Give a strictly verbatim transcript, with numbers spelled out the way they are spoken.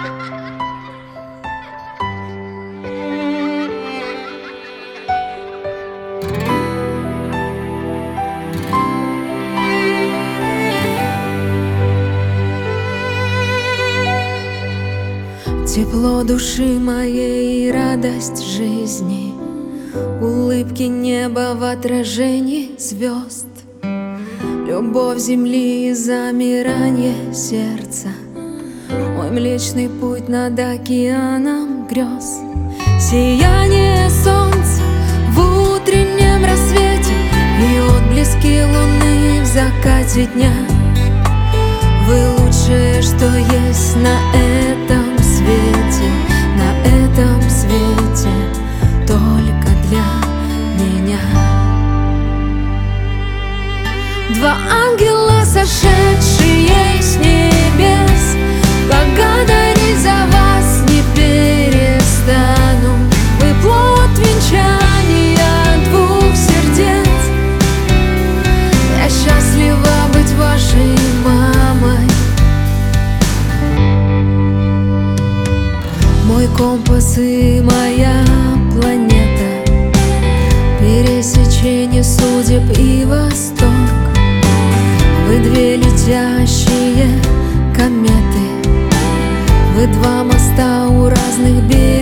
Тепло души моей и радость жизни, улыбки неба в отражении звезд, любовь земли и замирание сердца, мой млечный путь над океаном грез. Сияние солнца в утреннем рассвете и отблески луны в закате дня. Вы лучшее, что есть на этом свете, на этом свете, только для меня. Два ангела, сошедшие с небес, благодарить за вас не перестану. Вы плод венчания двух сердец. Я счастлива быть вашей мамой. Мой компас и моя планета, пересечение судеб и восток. Вы две летящие кометы, вы два моста у разных берегов.